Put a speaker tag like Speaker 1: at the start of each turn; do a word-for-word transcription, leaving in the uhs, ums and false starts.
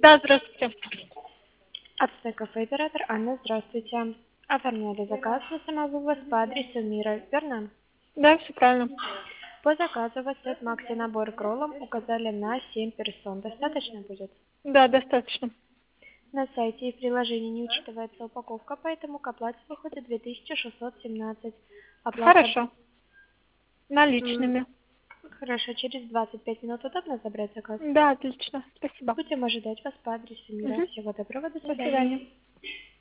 Speaker 1: Да, здравствуйте.
Speaker 2: Ацтек кафе оператор Анна, здравствуйте. Оформляли заказ на самовывоз по адресу Мира, верно?
Speaker 1: Да, все правильно.
Speaker 2: По заказу вас сет Макси набор к роллам указали на семь персон. Достаточно будет?
Speaker 1: Да, достаточно.
Speaker 2: На сайте и в приложении не учитывается упаковка, поэтому к оплате выходит две тысячи шестьсот семнадцать. Оплата...
Speaker 1: Хорошо.
Speaker 2: М,
Speaker 1: Наличными.
Speaker 2: Хорошо, через двадцать пять минут удобно забрать заказ?
Speaker 1: Да, отлично. Спасибо.
Speaker 2: Будем ожидать вас по адресу Мира.
Speaker 1: Мгм.
Speaker 2: Всего доброго, до
Speaker 1: До
Speaker 2: свидания.
Speaker 1: свидания.